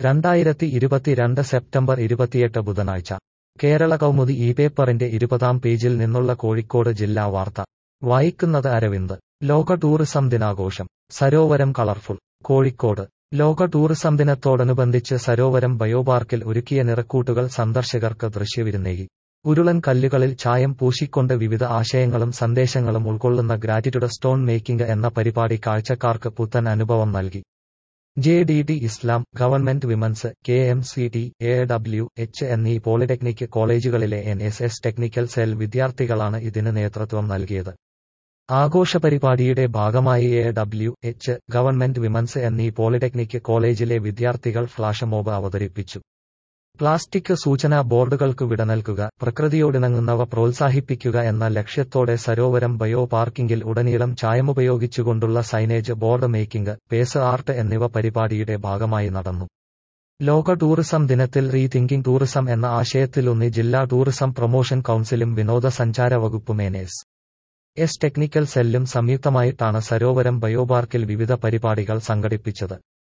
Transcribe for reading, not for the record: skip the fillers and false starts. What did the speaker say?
2022 September 28 ബുധനാഴ്ച കേരള കൗമുദി ഈ പേപ്പറിന്റെ 20-ാം പേജിൽ നിന്നുള്ള കോഴിക്കോട് ജില്ലാ വാർത്ത വായിക്കുന്നത് അരവിന്ദ്. ലോക ടൂറിസം ദിനാഘോഷം സരോവരം കളർഫുൾ. കോഴിക്കോട് ലോക ടൂറിസം ദിനത്തോടനുബന്ധിച്ച് സരോവരം ബയോപാർക്കിൽ ഒരുക്കിയ നിറക്കൂട്ടുകൾ സന്ദർശകർക്ക് ദൃശ്യവിരുന്നേകി. ഉരുളൻ കല്ലുകളിൽ ചായം പൂശിക്കൊണ്ട് വിവിധ ആശയങ്ങളും സന്ദേശങ്ങളും ഉൾക്കൊള്ളുന്ന ഗ്രാറ്റിറ്റ്യൂഡ് സ്റ്റോൺ മേക്കിംഗ് എന്ന പരിപാടി കാഴ്ചക്കാർക്ക് പുത്തൻ അനുഭവം നൽകി. JDT ഇസ്ലാം, ഗവൺമെന്റ് വിമൻസ്, KMCT, AWH എന്നീ പോളിടെക്നിക് കോളേജുകളിലെ NSS ടെക്നിക്കൽ സെൽ വിദ്യാർത്ഥികളാണ് ഇതിന് നേതൃത്വം നൽകിയത്. ആഘോഷപരിപാടിയുടെ ഭാഗമായി AWH, ഗവൺമെന്റ് വിമൻസ് എന്നീ പോളിടെക്നിക് കോളേജിലെ വിദ്യാർത്ഥികൾ ഫ്ലാഷ് മോബ് അവതരിപ്പിച്ചു. പ്ലാസ്റ്റിക് സൂചനാ ബോർഡുകൾക്ക് വിട നൽകുക, പ്രകൃതിയോടിണങ്ങുന്നവ പ്രോത്സാഹിപ്പിക്കുക എന്ന ലക്ഷ്യത്തോടെ സരോവരം ബയോ പാർക്കിംഗിൽ ഉടനീളം ചായമുപയോഗിച്ചുകൊണ്ടുള്ള signage board making, face art എന്നിവ പരിപാടിയുടെ ഭാഗമായി നടന്നു. ലോക ടൂറിസം ദിനത്തിൽ റീതിങ്കിംഗ് ടൂറിസം എന്ന ആശയത്തിലൂന്നി ജില്ലാ ടൂറിസം പ്രൊമോഷൻ കൗൺസിലും വിനോദസഞ്ചാര വകുപ്പും NSS ടെക്നിക്കൽ സെല്ലും സംയുക്തമായിട്ടാണ് സരോവരം ബയോപാർക്കിൽ വിവിധ പരിപാടികൾ സംഘടിപ്പിച്ചത്.